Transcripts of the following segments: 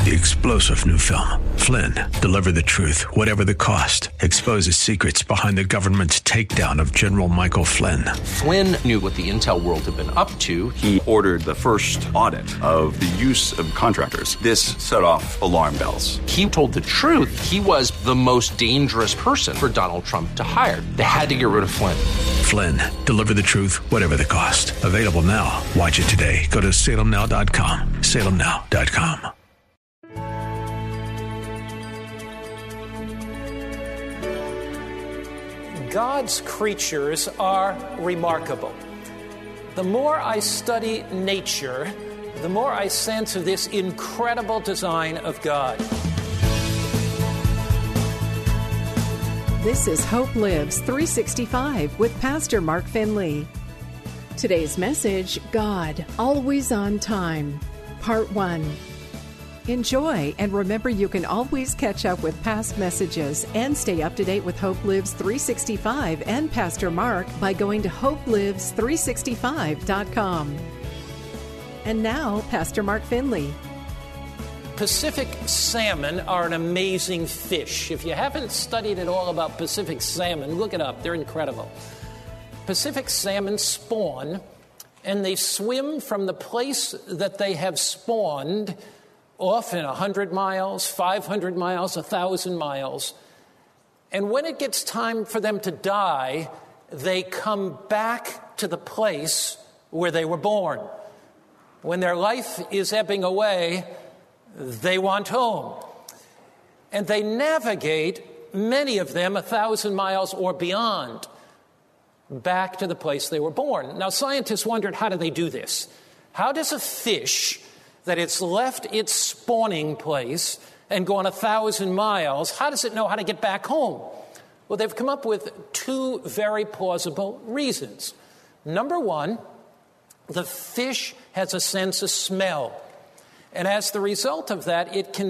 The explosive new film, Flynn, deliver the truth, whatever the cost, exposes secrets behind the government's takedown of General Michael Flynn. Flynn knew what the intel world had been up to. He ordered the first audit of the use of contractors. This set off alarm bells. He told the truth. He was the most dangerous person for Donald Trump to hire. They had to get rid of Flynn. Flynn, deliver the truth, whatever the cost. Available now. Watch it today. Go to salemnow.com. salemnow.com. God's creatures are remarkable. The more I study nature, the more I sense of this incredible design of God. This is Hope Lives 365 with Pastor Mark Finley. Today's message, God, Always on Time, Part 1. Enjoy, and remember you can always catch up with past messages and stay up to date with Hope Lives 365 and Pastor Mark by going to hopelives365.com. And now, Pastor Mark Finley. Pacific salmon are an amazing fish. If you haven't studied at all about Pacific salmon, look it up. They're incredible. Pacific salmon spawn, and they swim from the place that they have spawned often 100 miles, 500 miles, 1,000 miles. And when it gets time for them to die, they come back to the place where they were born. When their life is ebbing away, they want home. And they navigate, many of them, 1,000 miles or beyond, back to the place they were born. Now, scientists wondered, how do they do this? How does a fish that it's left its spawning place and gone 1,000 miles, how does it know how to get back home? Well, they've come up with two very plausible reasons. Number one, the fish has a sense of smell. And as the result of that,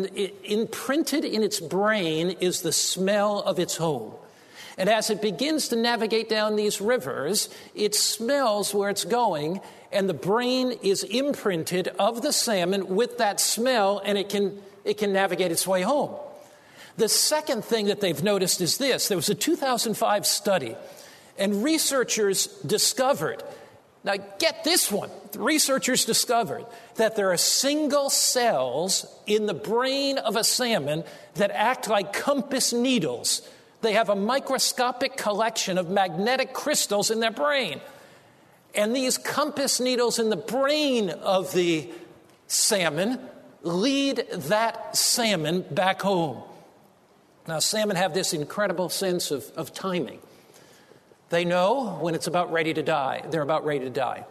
imprinted in its brain is the smell of its home. And as it begins to navigate down these rivers, it smells where it's going, and the brain is imprinted of the salmon with that smell, and it can navigate its way home. The second thing that they've noticed is this. There was a 2005 study, and researchers discovered, now get this one, the researchers discovered that there are single cells in the brain of a salmon that act like compass needles. They have a microscopic collection of magnetic crystals in their brain. And these compass needles in the brain of the salmon lead that salmon back home. Now, salmon have this incredible sense of timing. They know when it's about ready to die. They're about ready to die.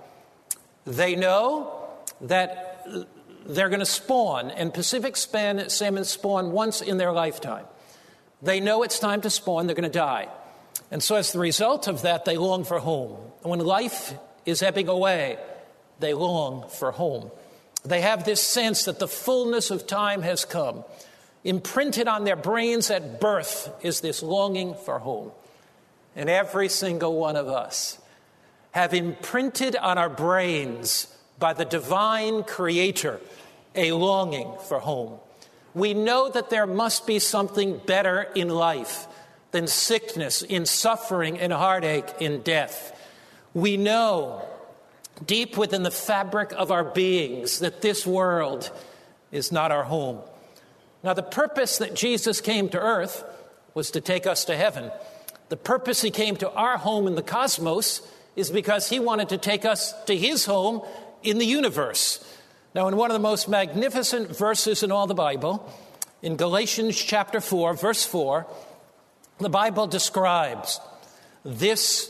They know that they're going to spawn, and Pacific salmon spawn once in their lifetime. They know it's time to spawn, they're going to die. And so as the result of that, they long for home. And when life is ebbing away, they long for home. They have this sense that the fullness of time has come. Imprinted on their brains at birth is this longing for home. And every single one of us have imprinted on our brains by the divine creator a longing for home. We know that there must be something better in life than sickness, in suffering, in heartache, in death. We know deep within the fabric of our beings that this world is not our home. Now, the purpose that Jesus came to earth was to take us to heaven. The purpose he came to our home in the cosmos is because he wanted to take us to his home in the universe. Now, in one of the most magnificent verses in all the Bible, in Galatians chapter 4, verse 4, the Bible describes this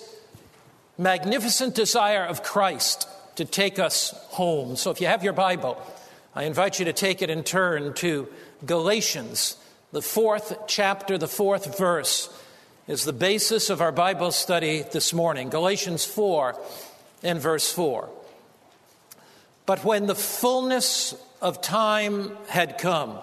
magnificent desire of Christ to take us home. So if you have your Bible, I invite you to take it and turn to Galatians, the 4th chapter, the 4th verse is the basis of our Bible study this morning. Galatians 4 and verse 4. But when the fullness of time had come,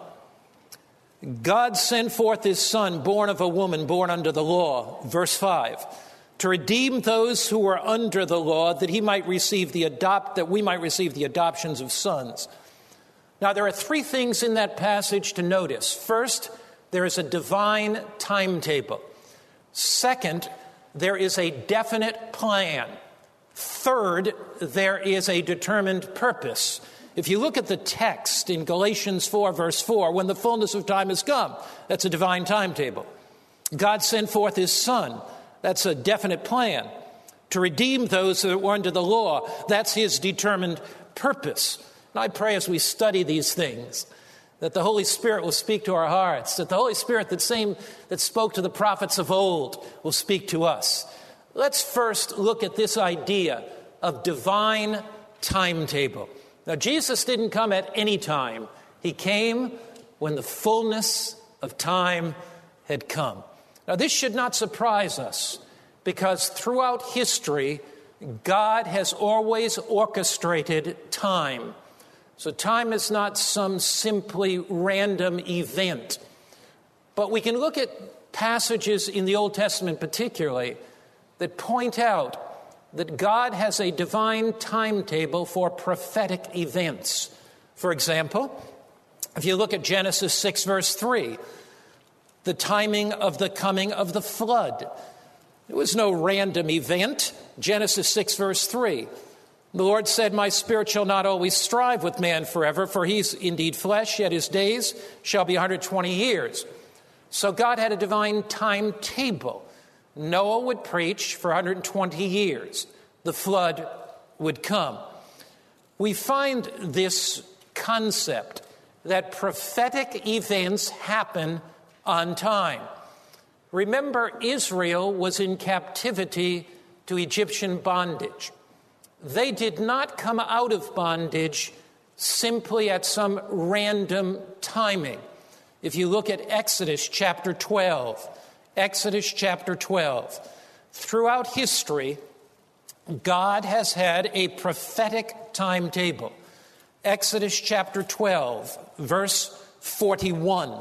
God sent forth his Son, born of a woman, born under the law, verse 5, to redeem those who were under the law, that we might receive the adoptions of sons. Now, there are three things in that passage to notice. First, there is a divine timetable. Second, there is a definite plan. Third, there is a determined purpose. If you look at the text in Galatians 4, verse 4, when the fullness of time has come, that's a divine timetable. God sent forth his Son. That's a definite plan. To redeem those that were under the law, that's his determined purpose. And I pray as we study these things that the Holy Spirit will speak to our hearts, that the Holy Spirit, that spoke to the prophets of old, will speak to us. Let's first look at this idea of divine timetable. Now, Jesus didn't come at any time. He came when the fullness of time had come. Now, this should not surprise us, because throughout history, God has always orchestrated time. So time is not some simply random event. But we can look at passages in the Old Testament particularly that point out that God has a divine timetable for prophetic events. For example, if you look at Genesis 6, verse 3, the timing of the coming of the flood. It was no random event. Genesis 6, verse 3. The Lord said, "My spirit shall not always strive with man forever, for he's indeed flesh, yet his days shall be 120 years. So God had a divine timetable. Noah would preach for 120 years. The flood would come. We find this concept that prophetic events happen on time. Remember, Israel was in captivity to Egyptian bondage. They did not come out of bondage simply at some random timing. If you look at Exodus chapter 12, throughout history, God has had a prophetic timetable. Exodus chapter 12, verse 41.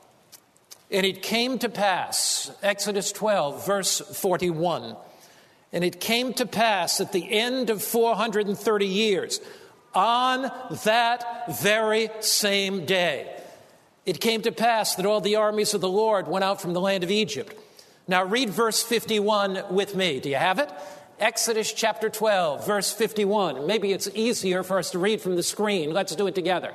And it came to pass, Exodus 12, verse 41, and it came to pass at the end of 430 years, on that very same day, it came to pass that all the armies of the Lord went out from the land of Egypt. Now read verse 51 with me. Do you have it? Exodus chapter 12, verse 51. Maybe it's easier for us to read from the screen. Let's do it together.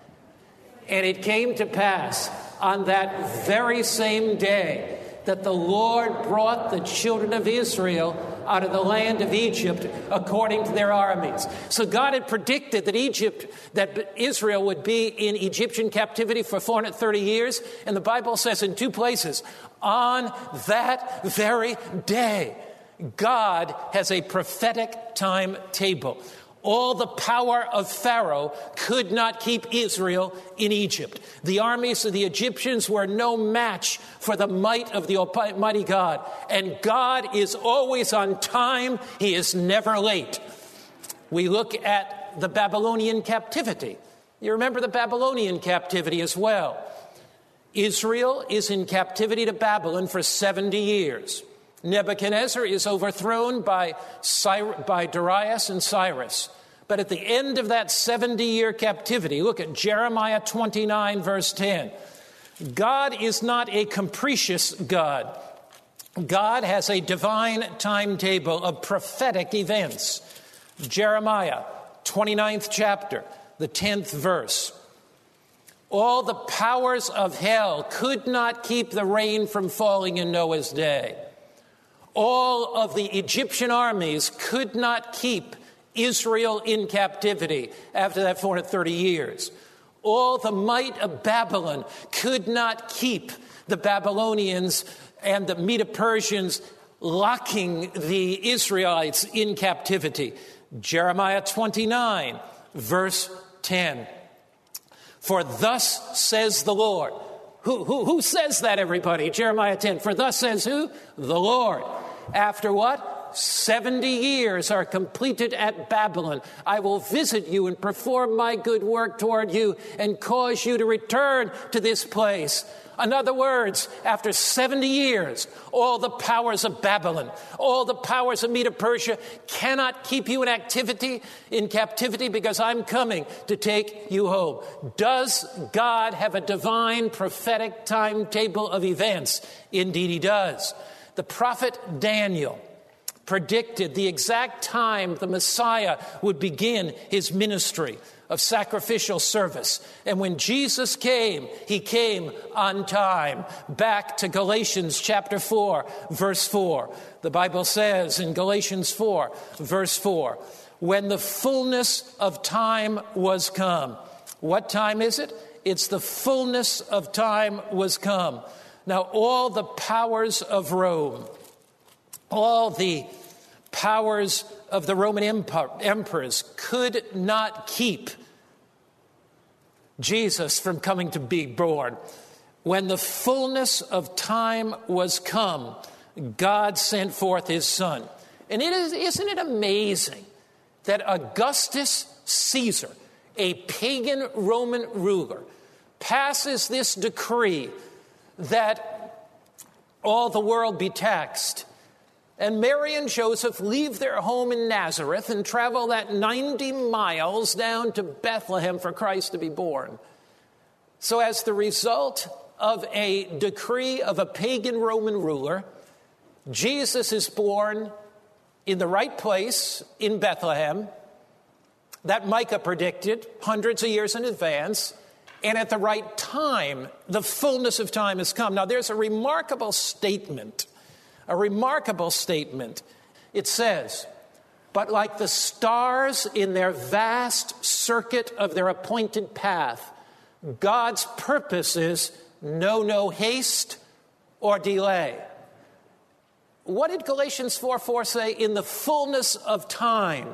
And it came to pass on that very same day that the Lord brought the children of Israel out of the land of Egypt according to their armies. So God had predicted that Israel would be in Egyptian captivity for 430 years. And the Bible says in two places, on that very day, God has a prophetic timetable. All the power of Pharaoh could not keep Israel in Egypt. The armies of the Egyptians were no match for the might of the Almighty God. And God is always on time. He is never late. We look at the Babylonian captivity. You remember the Babylonian captivity as well. Israel is in captivity to Babylon for 70 years. Nebuchadnezzar is overthrown by Darius and Cyrus. But at the end of that 70-year captivity, look at Jeremiah 29, verse 10. God is not a capricious God. God has a divine timetable of prophetic events. Jeremiah 29th chapter, the 10th verse. All the powers of hell could not keep the rain from falling in Noah's day. All of the Egyptian armies could not keep Israel in captivity after that 430 years. All the might of Babylon could not keep the Babylonians and the Medo-Persians locking the Israelites in captivity. Jeremiah 29, verse 10. For thus says the Lord. Who says that, everybody? Jeremiah 10. For thus says who? The Lord. After what? 70 years are completed at Babylon, I will visit you and perform my good work toward you and cause you to return to this place. In other words, after 70 years, all the powers of Babylon, all the powers of Medo-Persia cannot keep you in captivity because I'm coming to take you home. Does God have a divine prophetic timetable of events? Indeed, he does. The prophet Daniel predicted the exact time the Messiah would begin his ministry of sacrificial service. And when Jesus came, he came on time. Back to Galatians chapter 4, verse 4. The Bible says in Galatians 4, verse 4, when the fullness of time was come. What time is it? It's the fullness of time was come. Now, all the powers of Rome, all the powers of the Roman emperors could not keep Jesus from coming to be born. When the fullness of time was come, God sent forth his son. And isn't it amazing that Augustus Caesar, a pagan Roman ruler, passes this decree that all the world be taxed, and Mary and Joseph leave their home in Nazareth and travel that 90 miles down to Bethlehem for Christ to be born. So as the result of a decree of a pagan Roman ruler, Jesus is born in the right place in Bethlehem that Micah predicted hundreds of years in advance, and at the right time, the fullness of time has come. Now, there's a remarkable statement. It says, but like the stars in their vast circuit of their appointed path, God's purposes know no haste or delay. What did Galatians 4:4 say? In the fullness of time,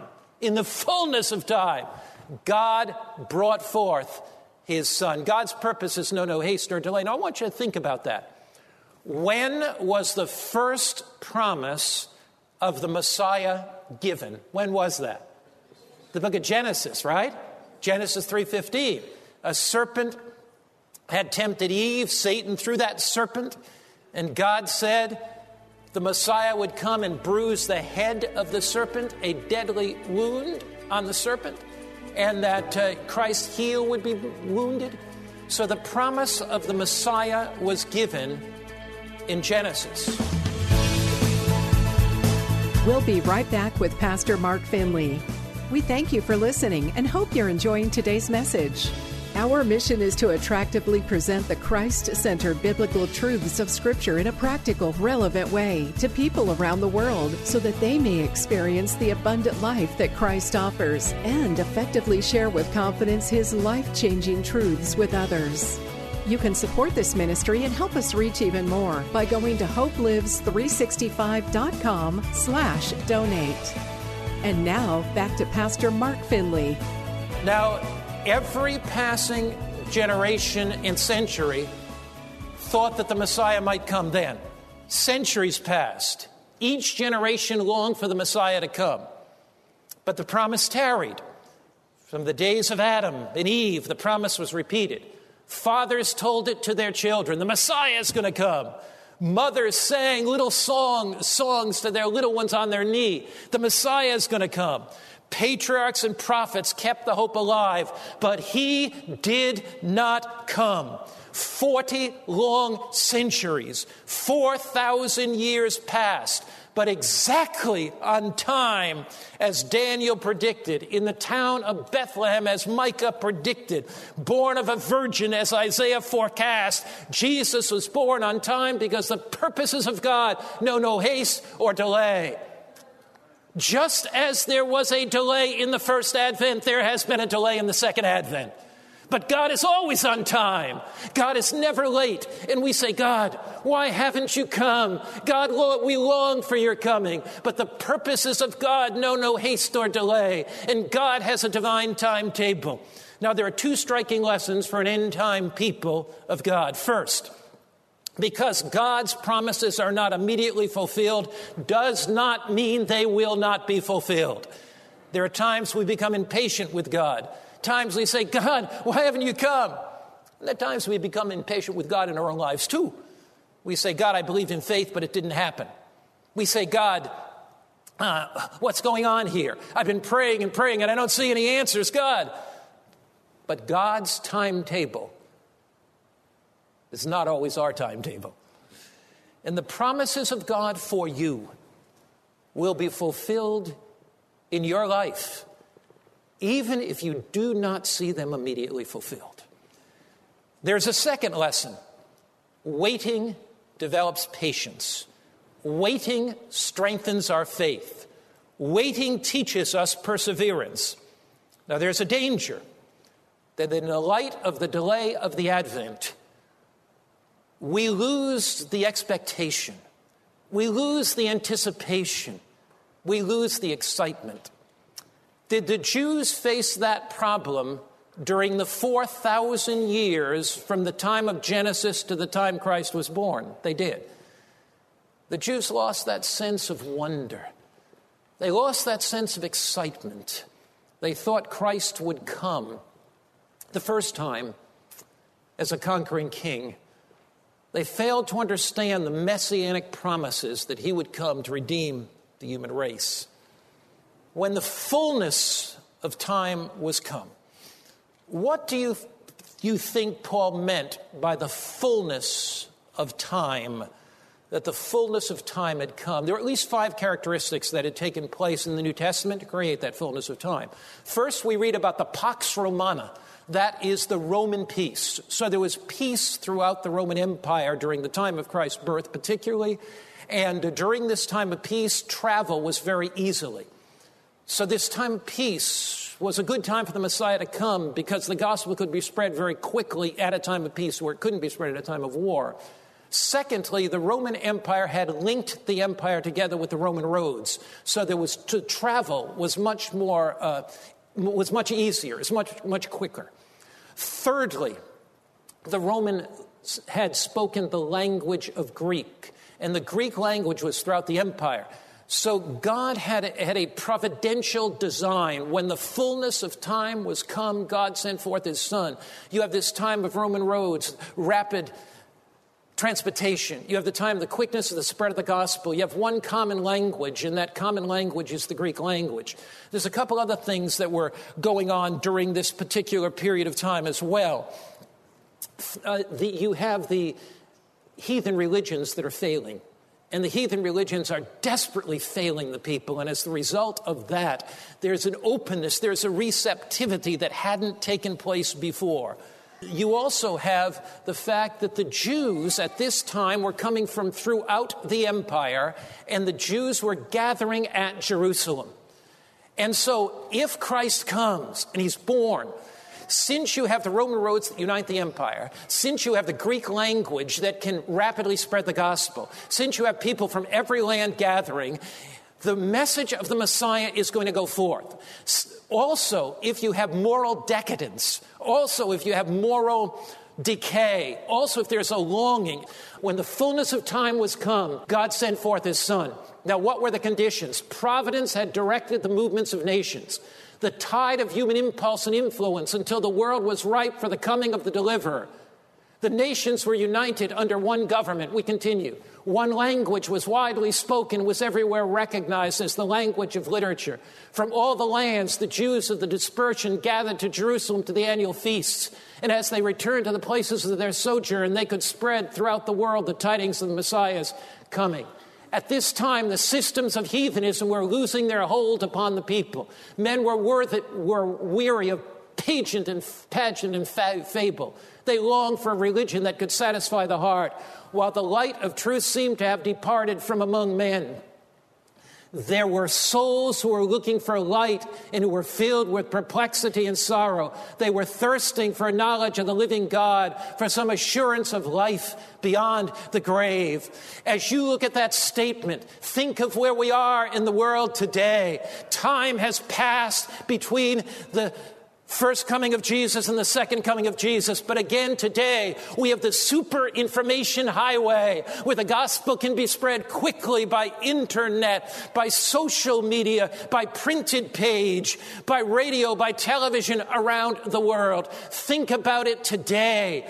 God brought forth his son. God's purposes know no haste or delay. Now, I want you to think about that. When was the first promise of the Messiah given? When was that? The book of Genesis, right? Genesis 3:15. A serpent had tempted Eve, Satan threw that serpent, and God said the Messiah would come and bruise the head of the serpent, a deadly wound on the serpent, and that Christ's heel would be wounded. So the promise of the Messiah was given in Genesis. We'll be right back with Pastor Mark Finley. We thank you for listening and hope you're enjoying today's message. Our mission is to attractively present the Christ-centered biblical truths of Scripture in a practical, relevant way to people around the world so that they may experience the abundant life that Christ offers and effectively share with confidence His life-changing truths with others. You can support this ministry and help us reach even more by going to hopelives365.com/donate. And now, back to Pastor Mark Finley. Now, every passing generation and century thought that the Messiah might come then. Centuries passed. Each generation longed for the Messiah to come. But the promise tarried. From the days of Adam and Eve, the promise was repeated. Fathers told it to their children, the Messiah is going to come. Mothers sang little songs to their little ones on their knee. The Messiah is going to come. Patriarchs and prophets kept the hope alive, but he did not come. 40 long centuries, 4,000 years passed, but exactly on time as Daniel predicted, in the town of Bethlehem as Micah predicted, born of a virgin as Isaiah forecast, Jesus was born on time because the purposes of God know no haste or delay. Just as there was a delay in the first advent, there has been a delay in the second advent. But God is always on time. God is never late. And we say, God, why haven't you come? God, we long for your coming. But the purposes of God know no haste or delay. And God has a divine timetable. Now, there are two striking lessons for an end-time people of God. First, Because God's promises are not immediately fulfilled does not mean they will not be fulfilled. There are times we become impatient with God. Times we say, God, why haven't you come? And there are times we become impatient with God in our own lives too. We say, God, I believed in faith, but it didn't happen. We say, God, what's going on here? I've been praying and praying and I don't see any answers, God. But God's timetable is not always our timetable. And the promises of God for you will be fulfilled in your life, even if you do not see them immediately fulfilled. There's a second lesson. Waiting develops patience. Waiting strengthens our faith. Waiting teaches us perseverance. Now, there's a danger that in the light of the delay of the Advent, we lose the expectation. We lose the anticipation. We lose the excitement. Did the Jews face that problem during the 4,000 years from the time of Genesis to the time Christ was born? They did. The Jews lost that sense of wonder. They lost that sense of excitement. They thought Christ would come the first time as a conquering king. They failed to understand the messianic promises that he would come to redeem the human race. When the fullness of time was come, what do you think Paul meant by the fullness of time? That the fullness of time had come. There were at least 5 characteristics that had taken place in the New Testament to create that fullness of time. First, we read about the Pax Romana. That is the Roman peace. So there was peace throughout the Roman Empire during the time of Christ's birth particularly. And during this time of peace, travel was very easily. So this time of peace was a good time for the Messiah to come because the gospel could be spread very quickly at a time of peace where it couldn't be spread at a time of war. Secondly, the Roman Empire had linked the empire together with the Roman roads. So there was to travel was much easier, it's much quicker. Thirdly, the Romans had spoken the language of Greek, and the Greek language was throughout the empire. So God had a providential design. When the fullness of time was come, God sent forth his Son. You have this time of Roman roads, rapid transportation. You have the time of the quickness of the spread of the gospel. You have one common language, and that common language is the Greek language. There's a couple other things that were going on during this particular period of time as well. You have the heathen religions that are failing. And the heathen religions are desperately failing the people. And as the result of that, there's an openness, there's a receptivity that hadn't taken place before. You also have the fact that the Jews at this time were coming from throughout the empire, and the Jews were gathering at Jerusalem. And so if Christ comes and he's born, since you have the Roman roads that unite the empire, since you have the Greek language that can rapidly spread the gospel, since you have people from every land gathering, the message of the Messiah is going to go forth. Also, if you have moral decadence, also if you have moral decay, also if there's a longing, when the fullness of time was come, God sent forth his Son. Now, what were the conditions? Providence had directed the movements of nations. The tide of human impulse and influence until the world was ripe for the coming of the deliverer. The nations were united under one government. We continue. One language was widely spoken, was everywhere recognized as the language of literature. From all the lands, the Jews of the dispersion gathered to Jerusalem to the annual feasts. And as they returned to the places of their sojourn, they could spread throughout the world the tidings of the Messiah's coming. At this time, the systems of heathenism were losing their hold upon the people. Men were weary of pageant and fable. They longed for a religion that could satisfy the heart, while the light of truth seemed to have departed from among men. There were souls who were looking for light and who were filled with perplexity and sorrow. They were thirsting for knowledge of the living God, for some assurance of life beyond the grave. As you look at that statement, think of where we are in the world today. Time has passed between the First coming of Jesus and the second coming of Jesus. But again, today, we have the super information highway where the gospel can be spread quickly by internet, by social media, by printed page, by radio, by television around the world. Think about it today.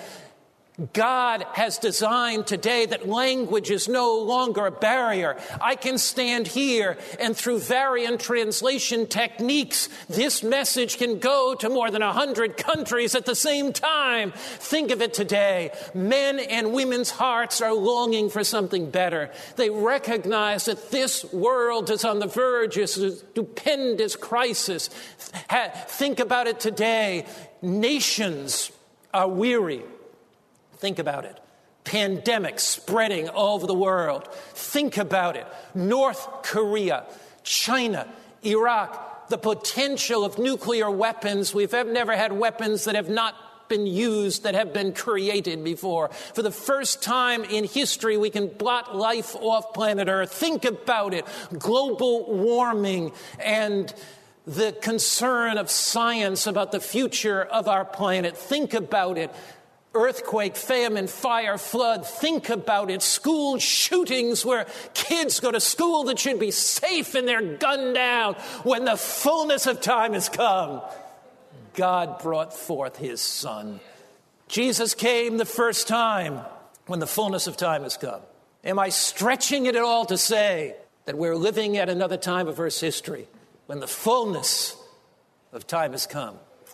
God has designed today that language is no longer a barrier. I can stand here and through variant translation techniques, this message can go to more than 100 countries at the same time. Think of it today. Men and women's hearts are longing for something better. They recognize that this world is on the verge of a stupendous crisis. Think about it today. Nations are weary. Think about it. Pandemic spreading all over the world. Think about it. North Korea, China, Iraq, the potential of nuclear weapons. We've never had weapons that have not been used, that have been created before. For the first time in history, we can blot life off planet Earth. Think about it. Global warming and the concern of science about the future of our planet. Think about it. Earthquake, famine, fire, flood. Think about it. School shootings where kids go to school that should be safe and they're gunned down. When the fullness of time has come, God brought forth his Son. Jesus came the first time when the fullness of time has come. Am I stretching it at all to say that we're living at another time of Earth's history when the fullness of time has come?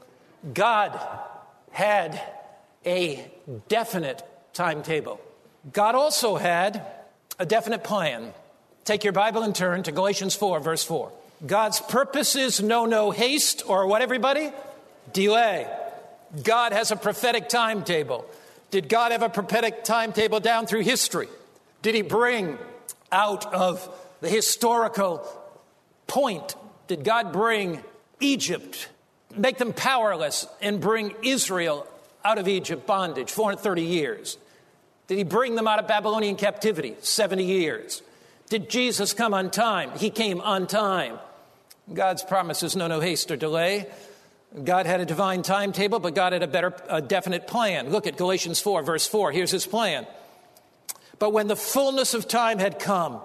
God had a definite timetable. God also had a definite plan. Take your Bible and turn to Galatians 4, verse 4. God's purposes know no haste, or what, everybody? Delay. God has a prophetic timetable. Did God have a prophetic timetable down through history? Did he bring out of the historical point? Did God bring Egypt, make them powerless, and bring Israel out of Egypt bondage, 430 years? Did he bring them out of Babylonian captivity, 70 years? Did Jesus come on time? He came on time. God's promises know no haste or delay. God had a divine timetable, but God had a definite plan. Look at Galatians 4, verse 4. Here's his plan. But when the fullness of time had come,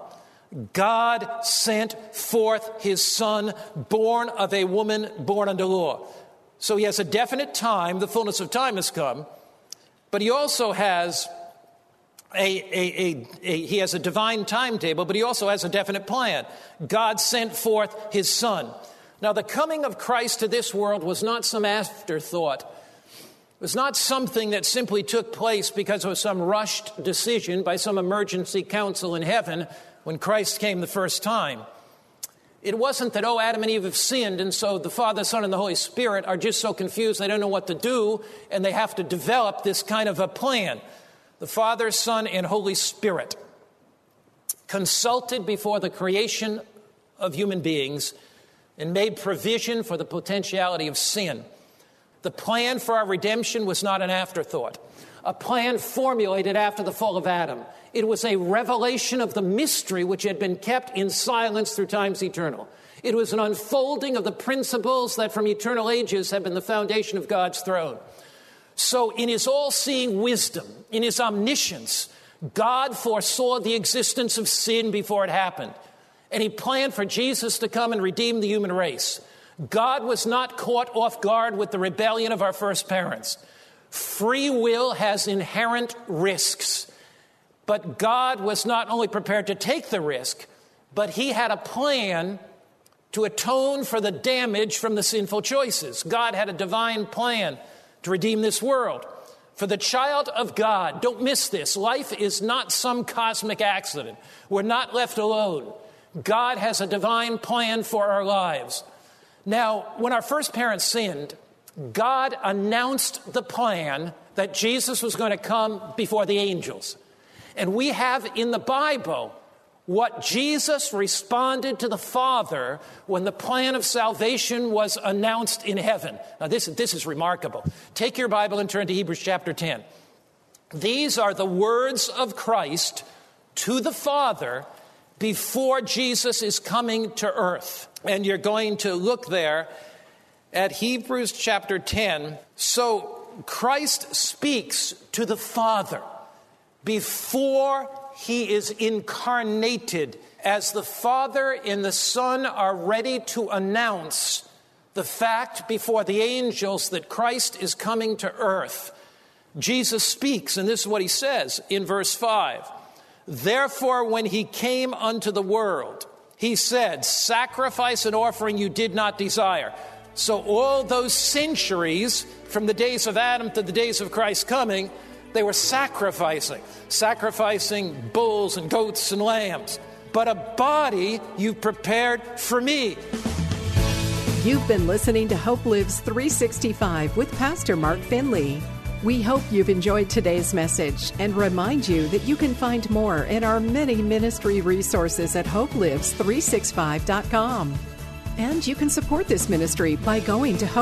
God sent forth his Son, born of a woman born under law. So he has a definite time, the fullness of time has come, but he also has he has a divine timetable, but he also has a definite plan. God sent forth his Son. Now, the coming of Christ to this world was not some afterthought. It was not something that simply took place because of some rushed decision by some emergency council in heaven when Christ came the first time. It wasn't that, Adam and Eve have sinned, and so the Father, Son, and the Holy Spirit are just so confused they don't know what to do, and they have to develop this kind of a plan. The Father, Son, and Holy Spirit consulted before the creation of human beings and made provision for the potentiality of sin. The plan for our redemption was not an afterthought, a plan formulated after the fall of Adam. It was a revelation of the mystery which had been kept in silence through times eternal. It was an unfolding of the principles that from eternal ages have been the foundation of God's throne. So in his all-seeing wisdom, in his omniscience, God foresaw the existence of sin before it happened. And he planned for Jesus to come and redeem the human race. God was not caught off guard with the rebellion of our first parents. Free will has inherent risks. But God was not only prepared to take the risk, but he had a plan to atone for the damage from the sinful choices. God had a divine plan to redeem this world. For the child of God, don't miss this, life is not some cosmic accident. We're not left alone. God has a divine plan for our lives. Now, when our first parents sinned, God announced the plan that Jesus was going to come before the angels. And we have in the Bible what Jesus responded to the Father when the plan of salvation was announced in heaven. Now, this is remarkable. Take your Bible and turn to Hebrews chapter 10. These are the words of Christ to the Father before Jesus is coming to earth. And you're going to look there at Hebrews chapter 10. So Christ speaks to the Father before he is incarnated, as the Father and the Son are ready to announce the fact before the angels that Christ is coming to earth. Jesus speaks, and this is what he says in verse 5. Therefore, when he came unto the world, he said, sacrifice and offering you did not desire. So all those centuries, from the days of Adam to the days of Christ's coming, they were sacrificing bulls and goats and lambs. But a body you prepared for me. You've been listening to Hope Lives 365 with Pastor Mark Finley. We hope you've enjoyed today's message and remind you that you can find more in our many ministry resources at hopelives365.com. And you can support this ministry by going to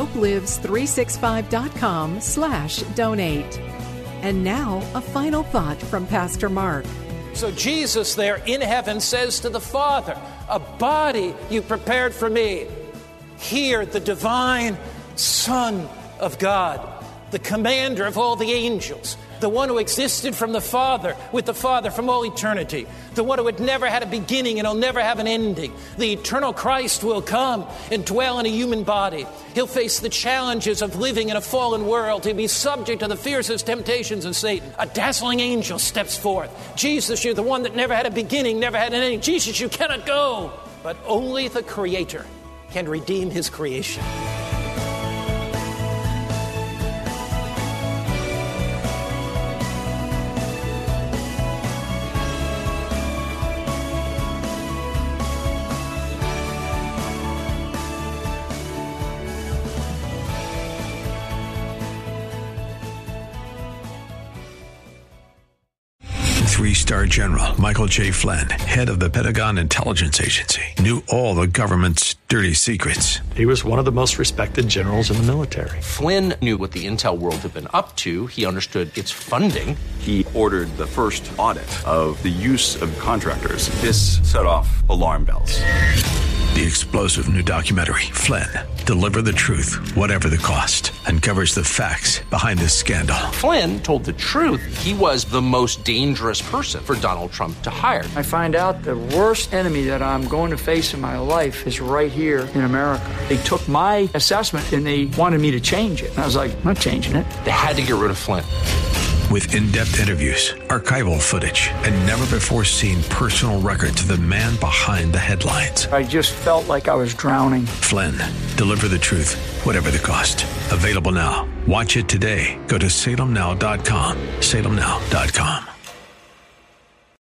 hopelives365.com/donate. And now, a final thought from Pastor Mark. So Jesus there in heaven says to the Father, a body you prepared for me. Here, the divine Son of God, the commander of all the angels, the one who existed from the Father, with the Father from all eternity, the one who had never had a beginning and will never have an ending. The eternal Christ will come and dwell in a human body. He'll face the challenges of living in a fallen world. He'll be subject to the fiercest temptations of Satan. A dazzling angel steps forth. Jesus, you're the one that never had a beginning, never had an ending. Jesus, you cannot go. But only the Creator can redeem his creation. Three-star General Michael J. Flynn, head of the Pentagon Intelligence Agency, knew all the government's dirty secrets. He was one of the most respected generals in the military. Flynn knew what the intel world had been up to. He understood its funding. He ordered the first audit of the use of contractors. This set off alarm bells. The explosive new documentary, Flynn, Deliver the Truth, Whatever the Cost, uncovers the facts behind this scandal. Flynn told the truth. He was the most dangerous person for Donald Trump to hire. I find out the worst enemy that I'm going to face in my life is right here in America. They took my assessment and they wanted me to change it. And I was like, I'm not changing it. They had to get rid of Flynn. With in-depth interviews, archival footage, and never-before-seen personal records of the man behind the headlines. I just felt like I was drowning. Flynn, Deliver the Truth, Whatever the Cost. Available now. Watch it today. Go to salemnow.com. salemnow.com.